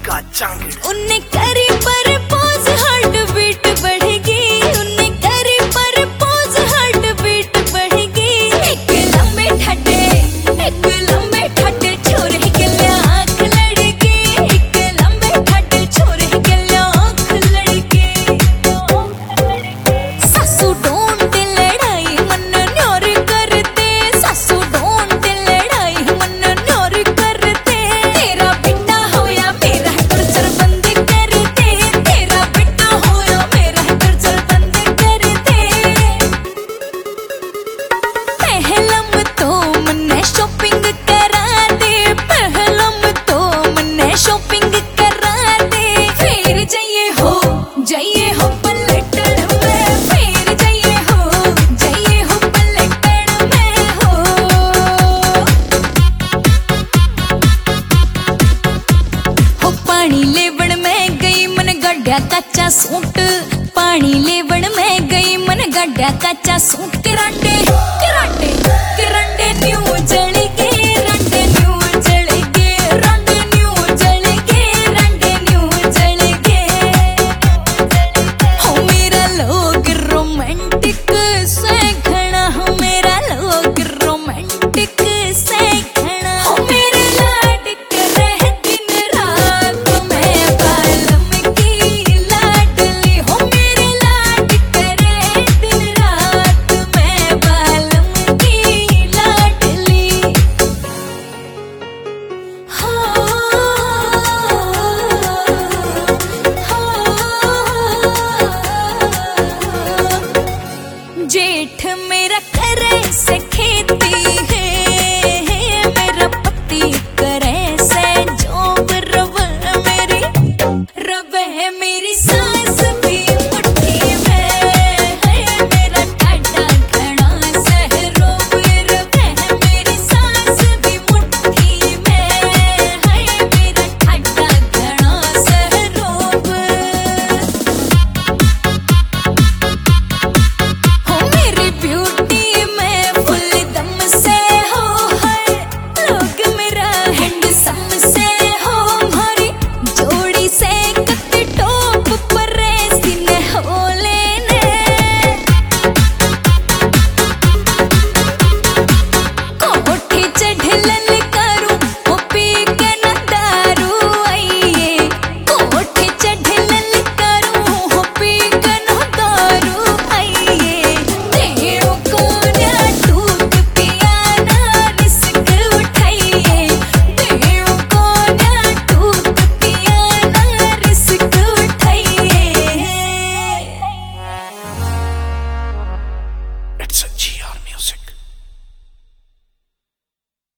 का चांगड़ उन्ने करी पर पोज हार्ट बीट बढ़ेगी, उन्ने करी पर पोज हार्ट बीट बढ़ेगी। एक लंबे ठड्डे छोरे के लिए आँख लड़की, एक लंबे ठड्डे छोरे के लिए आँख लड़की। सासू डोंट लड़ाई मन न्योर करते, सासू डोंट लड़ाई मन न्योर करते। तेरा बेटा होया मेरा टर्चर बंद करते, तेरा बेटा होया मेरा टर्चर बंद करते। पहलम तो मन्ने शॉपिंग करा दे, पहलम तो मन्ने शॉपिंग करा दे। फिर जाइए हो पलटन में, फिर जाइए हो पलटन में हो पानी लेवण में गई मन गड्ढा कच्चा सूट, पानी लेवण में गई मन गड्ढा कच्चा सूट। किरांडे न्यू जल के, रंडे न्यू जल के, रंडे न्यू जल के, रंडे न्यू जल के। हो मेरा लोग रोमांटिक से घना, हो मेरा लोग रोमांटिक से घना। हो मेरे लाडक रह दिन रात में बालम की लाडली, हो मेरे लाडक रह दिन रात में बालम की लाडली। जेठ मेरा करे से खेती है, मेरा पति करे से जॉब। रवे मेरी सास भी मुट्ठी में है, मेरा टाटा घना सहरोब। रवे मेरी सास भी मुट्ठी में है, मेरा टाटा घना सहरोब। हो मेरी ब्यूटी में फुल दम से हो है, लोग मेरा हैंडसम से हो। हमारी जोड़ी से कत्ते टॉप पर सीने हो लेने, कोठी चढ़ लले